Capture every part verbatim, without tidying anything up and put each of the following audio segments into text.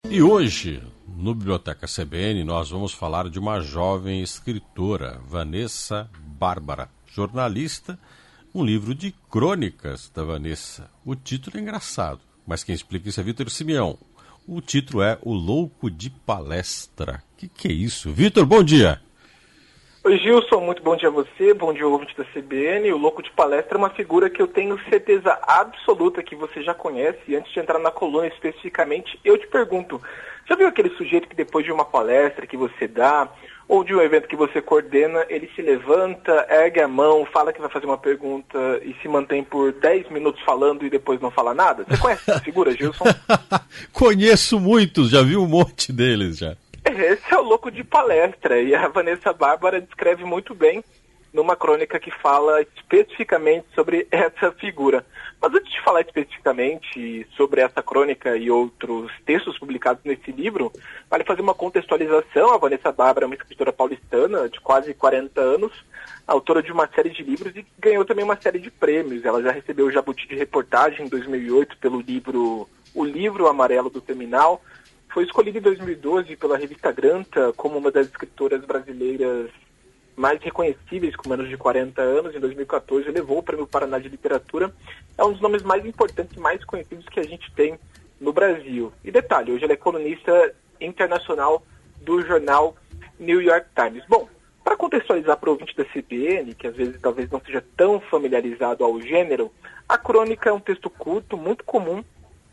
E hoje, no Biblioteca C B N, nós vamos falar de uma jovem escritora, Vanessa Bárbara, jornalista, um livro de crônicas da Vanessa. O título é engraçado, mas quem explica isso é Vitor Simeão. O título é O Louco de Palestra. O que, que é isso? Vitor, bom dia! Oi, Gilson, muito bom dia a você, bom dia ao ouvinte da C B N. O Louco de Palestra é uma figura que eu tenho certeza absoluta que você já conhece. E antes de entrar na coluna especificamente, eu te pergunto, já viu aquele sujeito que depois de uma palestra que você dá, ou de um evento que você coordena, ele se levanta, ergue a mão, fala que vai fazer uma pergunta e se mantém por dez minutos falando e depois não fala nada? Você conhece essa figura, Gilson? Conheço muitos, já vi um monte deles já. Esse é o Louco de Palestra, e a Vanessa Bárbara descreve muito bem numa crônica que fala especificamente sobre essa figura. Mas antes de falar especificamente sobre essa crônica e outros textos publicados nesse livro, vale fazer uma contextualização. A Vanessa Bárbara é uma escritora paulistana de quase quarenta anos, autora de uma série de livros e ganhou também uma série de prêmios. Ela já recebeu o Jabuti de Reportagem em dois mil e oito pelo livro O Livro Amarelo do Terminal. Foi escolhida em dois mil e doze pela revista Granta como uma das escritoras brasileiras mais reconhecíveis, com menos de quarenta anos. Em dois mil e quatorze levou o Prêmio Paraná de Literatura. É um dos nomes mais importantes e mais conhecidos que a gente tem no Brasil. E detalhe, hoje ela é colunista internacional do jornal New York Times. Bom, para contextualizar para o ouvinte da C B N, que às vezes talvez não seja tão familiarizado ao gênero, a crônica é um texto curto, muito comum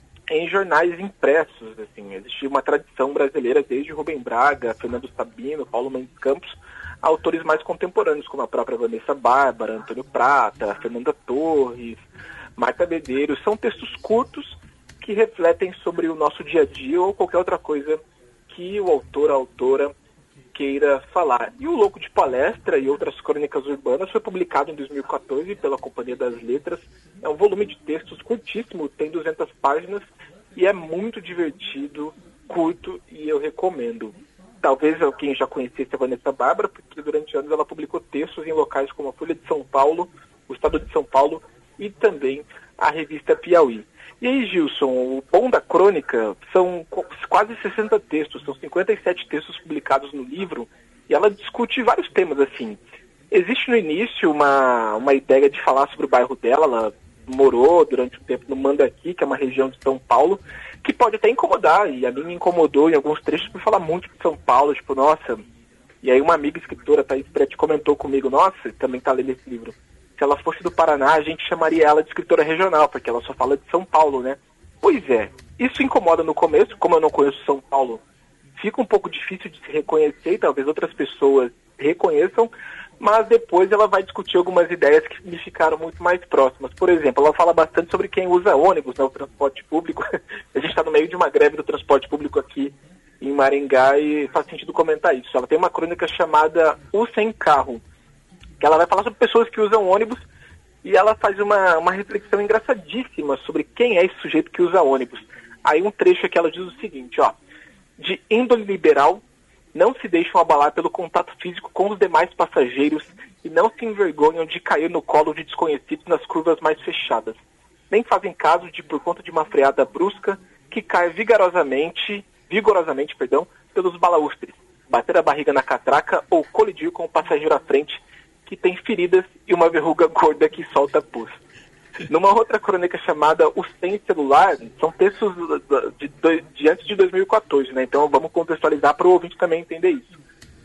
em jornais impressos. Assim, existia uma tradição brasileira desde Rubem Braga, Fernando Sabino, Paulo Mendes Campos, autores mais contemporâneos, como a própria Vanessa Bárbara, Antônio Prata, Fernanda Torres, Marta Medeiros. São textos curtos que refletem sobre o nosso dia a dia ou qualquer outra coisa que o autor, a autora queira falar. E O Louco de Palestra e Outras Crônicas Urbanas foi publicado em dois mil e quatorze pela Companhia das Letras. É um volume de textos curtíssimo, tem duzentas páginas e é muito divertido, curto, e eu recomendo. Talvez alguém já conhecesse a Vanessa Bárbara, porque durante anos ela publicou textos em locais como a Folha de São Paulo, o Estado de São Paulo e também a revista Piauí. E aí, Gilson, o bom da crônica são quase sessenta textos, são cinquenta e sete textos publicados no livro, e ela discute vários temas, assim. Existe no início uma, uma ideia de falar sobre o bairro dela. Ela morou durante um tempo no Mandaqui, que é uma região de São Paulo, que pode até incomodar, e a mim me incomodou em alguns trechos por falar muito de São Paulo, tipo, nossa. E aí uma amiga escritora, Thaís Prete, comentou comigo, nossa, também tá lendo esse livro, se ela fosse do Paraná, a gente chamaria ela de escritora regional, porque ela só fala de São Paulo, né? Pois é, isso incomoda no começo, como eu não conheço São Paulo, fica um pouco difícil de se reconhecer, e talvez outras pessoas reconheçam, mas depois ela vai discutir algumas ideias que me ficaram muito mais próximas. Por exemplo, ela fala bastante sobre quem usa ônibus, né, o transporte público. A gente está no meio de uma greve do transporte público aqui em Maringá e faz sentido comentar isso. Ela tem uma crônica chamada O Sem Carro, que ela vai falar sobre pessoas que usam ônibus, e ela faz uma, uma reflexão engraçadíssima sobre quem é esse sujeito que usa ônibus. Aí um trecho é que ela diz o seguinte, ó: de índole liberal, não se deixam abalar pelo contato físico com os demais passageiros e não se envergonham de cair no colo de desconhecidos nas curvas mais fechadas. Nem fazem caso de, por conta de uma freada brusca, que cai vigorosamente, vigorosamente, perdão, pelos balaústres, bater a barriga na catraca ou colidir com o passageiro à frente, que tem feridas e uma verruga gorda que solta pus. Numa outra crônica chamada O Sem Celular, são textos de, de, de antes de dois mil e quatorze, né? Então vamos contextualizar para o ouvinte também entender isso.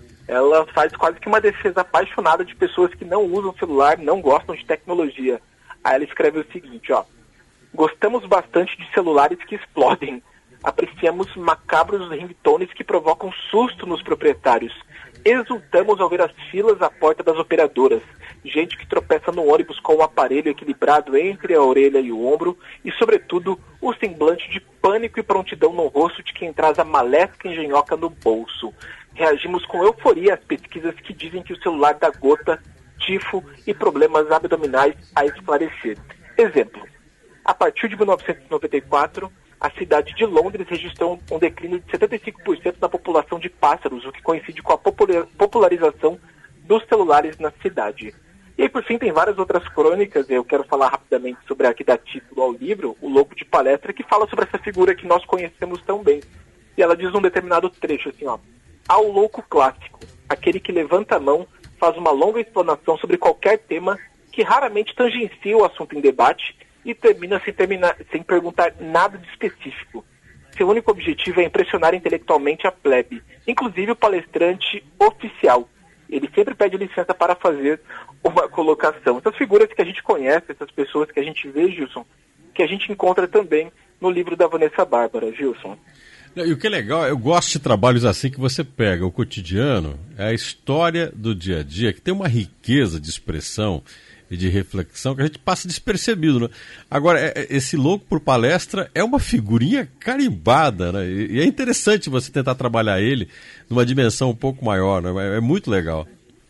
Ela faz quase que uma defesa apaixonada de pessoas que não usam celular, não gostam de tecnologia. Aí ela escreve o seguinte, ó: gostamos bastante de celulares que explodem. Apreciamos macabros ringtones que provocam susto nos proprietários. Exultamos ao ver as filas à porta das operadoras. Gente que tropeça no ônibus com o aparelho equilibrado entre a orelha e o ombro e, sobretudo, o semblante de pânico e prontidão no rosto de quem traz a maléfica engenhoca no bolso. Reagimos com euforia às pesquisas que dizem que o celular dá gota, tifo e problemas abdominais a esclarecer. Exemplo: a partir de mil novecentos e noventa e quatro, a cidade de Londres registrou um declínio de setenta e cinco por cento da população de pássaros, o que coincide com a popularização dos celulares na cidade. E aí, por fim, tem várias outras crônicas. Eu quero falar rapidamente sobre a que dá título ao livro, O Louco de Palestra, que fala sobre essa figura que nós conhecemos tão bem. E ela diz um determinado trecho assim, ó: ao louco clássico, aquele que levanta a mão, faz uma longa explanação sobre qualquer tema que raramente tangencia o assunto em debate e termina sem, terminar, sem perguntar nada de específico. Seu único objetivo é impressionar intelectualmente a plebe, inclusive o palestrante oficial. Ele sempre pede licença para fazer uma colocação. Essas figuras que a gente conhece, essas pessoas que a gente vê, Gilson, que a gente encontra também no livro da Vanessa Bárbara, Gilson. E o que é legal, eu gosto de trabalhos assim que você pega o cotidiano, é a história do dia a dia, que tem uma riqueza de expressão e de reflexão que a gente passa despercebido, né? Agora, esse louco por palestra é uma figurinha carimbada, né? E é interessante você tentar trabalhar ele numa dimensão um pouco maior, né? É muito legal.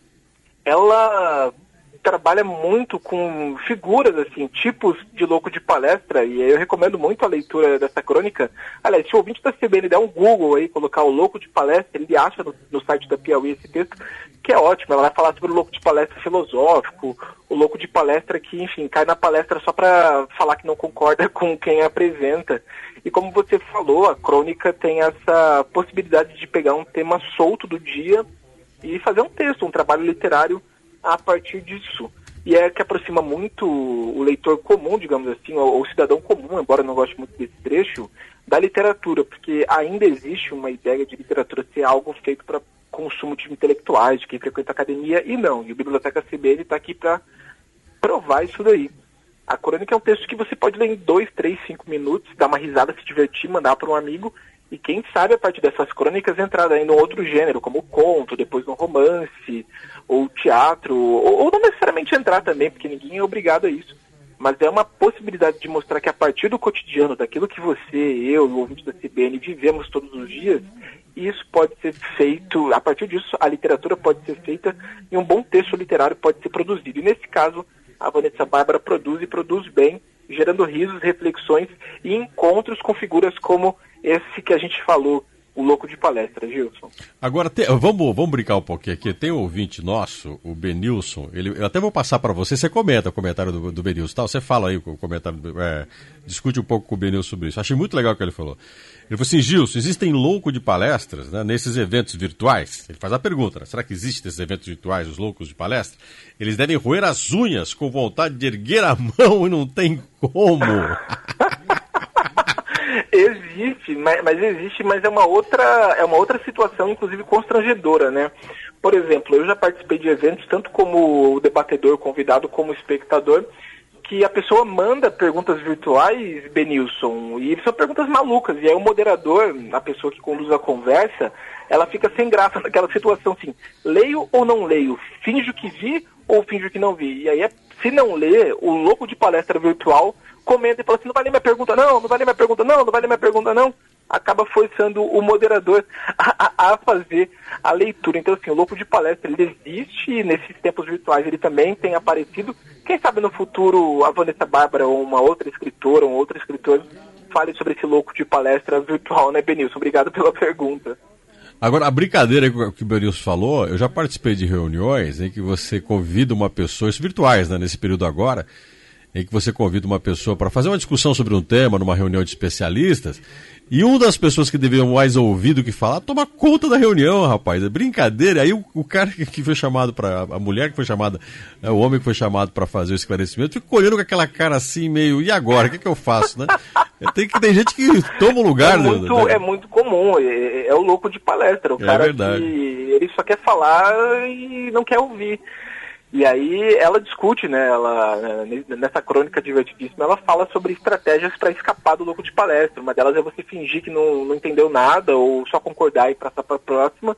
Ela trabalha muito com figuras, assim, tipos de louco de palestra, e eu recomendo muito a leitura dessa crônica. Aliás, se o ouvinte da C B N der um Google aí, colocar o louco de palestra, ele acha no, no site da Piauí esse texto, que é ótimo. Ela vai falar sobre o louco de palestra filosófico, o louco de palestra que, enfim, cai na palestra só para falar que não concorda com quem apresenta. E como você falou, a crônica tem essa possibilidade de pegar um tema solto do dia e fazer um texto, um trabalho literário a partir disso. E é que aproxima muito o leitor comum, digamos assim, ou o cidadão comum, embora eu não goste muito desse trecho, da literatura, porque ainda existe uma ideia de literatura ser algo feito para consumo de intelectuais, de quem frequenta a academia, e não. E o Biblioteca C B N está aqui para provar isso daí. A crônica é um texto que você pode ler em dois, três, cinco minutos, dar uma risada, se divertir, mandar para um amigo, e quem sabe a partir dessas crônicas entrar aí num outro gênero, como o conto, depois no romance, ou teatro, ou, ou não necessariamente entrar também, porque ninguém é obrigado a isso. Mas é uma possibilidade de mostrar que a partir do cotidiano, daquilo que você, eu, o ouvinte da C B N vivemos todos os dias, isso pode ser feito, a partir disso a literatura pode ser feita e um bom texto literário pode ser produzido. E nesse caso, a Vanessa Bárbara produz e produz bem, gerando risos, reflexões e encontros com figuras como esse que a gente falou, o louco de palestra, Gilson. Agora, tem, vamos, vamos brincar um pouquinho aqui. Tem um ouvinte nosso, o Benilson, ele, eu até vou passar para você, você comenta o comentário do, do Benilson, tá? Você fala aí o comentário, é, discute um pouco com o Benilson sobre isso. Achei muito legal o que ele falou. Ele falou assim: Gilson, existem loucos de palestras, né, nesses eventos virtuais? Ele faz a pergunta, né? Será que existem esses eventos virtuais, os loucos de palestra? Eles devem roer as unhas com vontade de erguer a mão e não tem como. Existe, mas, mas existe, mas é uma outra, é uma outra situação, inclusive constrangedora, né? Por exemplo, eu já participei de eventos, tanto como debatedor, convidado, como espectador, que a pessoa manda perguntas virtuais, Benilson, e são perguntas malucas, e aí o moderador, a pessoa que conduz a conversa, ela fica sem graça naquela situação assim: leio ou não leio? Finjo que vi ou finjo que não vi? E aí, se não lê, o louco de palestra virtual comenta e fala assim: não vai ler minha pergunta não, não vai ler minha pergunta não, não vai ler minha pergunta não. Acaba forçando o moderador a, a, a fazer a leitura. Então, assim, o louco de palestra, ele existe, e nesses tempos virtuais ele também tem aparecido. Quem sabe no futuro a Vanessa Bárbara ou uma outra escritora, um outro escritor, fale sobre esse louco de palestra virtual, né, Benilson? Obrigado pela pergunta. Agora, a brincadeira que o Benilson falou, eu já participei de reuniões em que você convida uma pessoa, isso virtuais, né, nesse período agora, em que você convida uma pessoa para fazer uma discussão sobre um tema numa reunião de especialistas, e uma das pessoas que deveriam mais ouvir do que falar toma conta da reunião, rapaz. É brincadeira. Aí o, o cara que foi chamado para, a mulher que foi chamada, né, o homem que foi chamado para fazer o esclarecimento, fica olhando com aquela cara assim meio, e agora? O que, que eu faço, né? Tem, tem gente que toma o lugar. É muito, do, né? é muito comum, é, é o louco de palestra. O é cara verdade. Que ele só quer falar e não quer ouvir. E aí ela discute, né, ela, nessa crônica divertidíssima, ela fala sobre estratégias para escapar do louco de palestra. Uma delas é você fingir que não, não entendeu nada, ou só concordar e passar para a próxima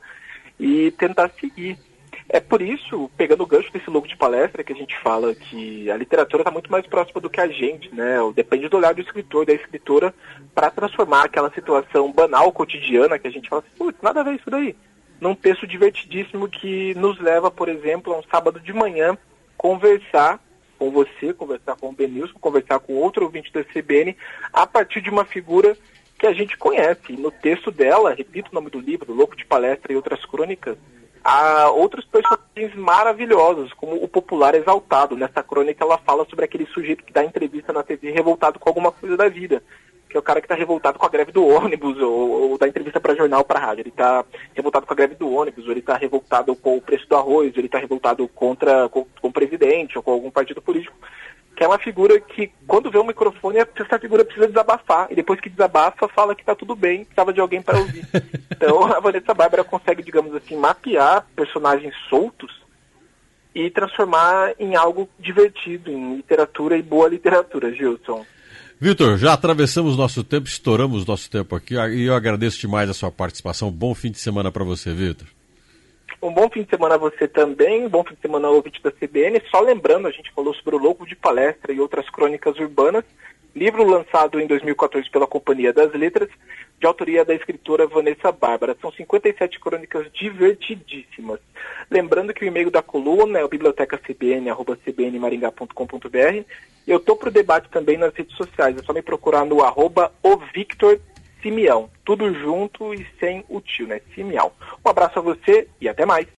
e tentar seguir. É por isso, pegando o gancho desse louco de palestra, que a gente fala que a literatura está muito mais próxima do que a gente, né? Depende do olhar do escritor, da escritora, para transformar aquela situação banal, cotidiana, que a gente fala assim: putz, nada a ver isso daí, num texto divertidíssimo que nos leva, por exemplo, a um sábado de manhã, conversar com você, conversar com o Benilson, conversar com outro ouvinte da C B N, a partir de uma figura que a gente conhece. E no texto dela, repito o nome do livro, Louco de Palestra e Outras Crônicas, há outros personagens maravilhosos, como o popular exaltado. Nessa crônica ela fala sobre aquele sujeito que dá entrevista na T V revoltado com alguma coisa da vida. que é o cara que está revoltado com a greve do ônibus, ou, ou da entrevista para jornal, para rádio. Ele está revoltado com a greve do ônibus, ou ele está revoltado com o preço do arroz, ou ele está revoltado contra com, com o presidente, ou com algum partido político, que é uma figura que, quando vê um microfone, essa figura precisa desabafar, e depois que desabafa, fala que está tudo bem, precisava de alguém para ouvir. Então, a Vanessa Bárbara consegue, digamos assim, mapear personagens soltos e transformar em algo divertido, em literatura e boa literatura, Gilson. Vitor, já atravessamos nosso tempo, estouramos nosso tempo aqui, e eu agradeço demais a sua participação. Bom fim de semana para você, Vitor. Um bom fim de semana a você também, um bom fim de semana ao ouvinte da C B N. Só lembrando, a gente falou sobre o Louco de Palestra e outras crônicas urbanas, livro lançado em dois mil e quatorze pela Companhia das Letras, de autoria da escritora Vanessa Bárbara. São cinquenta e sete crônicas divertidíssimas. Lembrando que o e-mail da coluna é o bibliotecacbn, arroba cbnmaringá ponto com ponto br. Eu estou para o debate também nas redes sociais, é só me procurar no arroba o Victor Simeão. Tudo junto e sem o tio, né? Simeão. Um abraço a você e até mais.